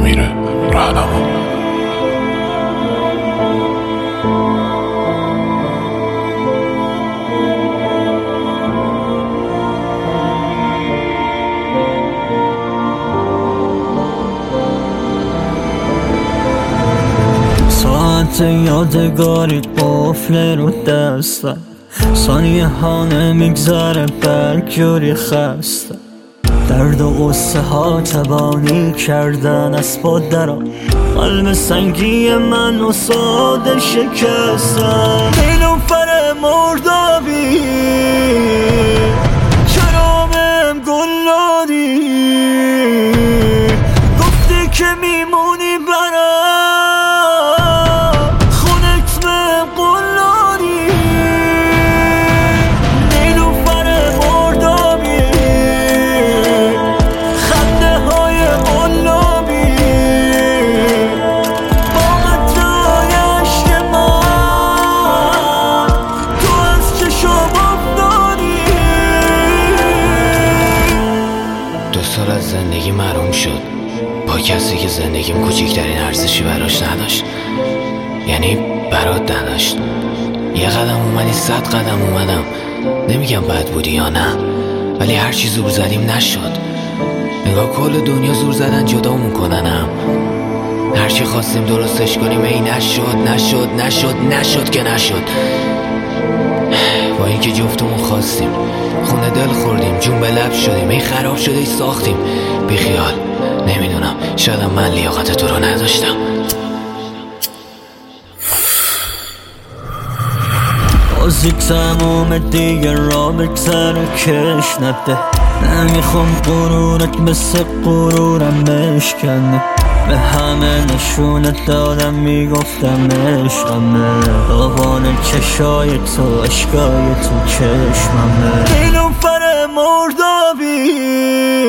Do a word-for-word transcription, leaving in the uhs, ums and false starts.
امیر رهنما. ساعت یادگاری قفل رو دستم، ثانیه ها نمیگذره برگوری خسته. درد و قصه ها تبانی کردن اسبا درم، قلب سنگی من و ساده شکستن. نیلوفر مردابی چرامم گل دادی، گفتی که میمونی برم، خونت من قول دادی. نیلوفر مردابی خنده های قلابی، با قطرهای عشق من تو از چشم افتادی. دو سال از زندگی محروم شد با کسی که زندگیم کوچکترین ارزشی براش نداشت، یعنی برات نداشت. یه قدم اومدی صد قدم اومدم، نمیگم بد بودی یا نه، ولی هرچی زور زدیم نشد. نگاه کل دنیا زور زدن جدامون کننم، هرچی خواستیم درستش کنیم ای نشد نشد نشد نشد که نشد. با اینکه جفتمون خواستیم، خونه دل خوردیم، جون به لب شدیم، ای خراب شده ای ساختیم. بیخیال، نمیدونم، شاید من لیاقت تو رو نداشتم. بازی تموم دیگه را بگذره کش نده، نمیخوام غرورت مثل غرورم مشکنه. به همه نشونت دادم میگفتم عشقمه، داوان چشای تو اشکای تو چشممه. نیلوفر مردابی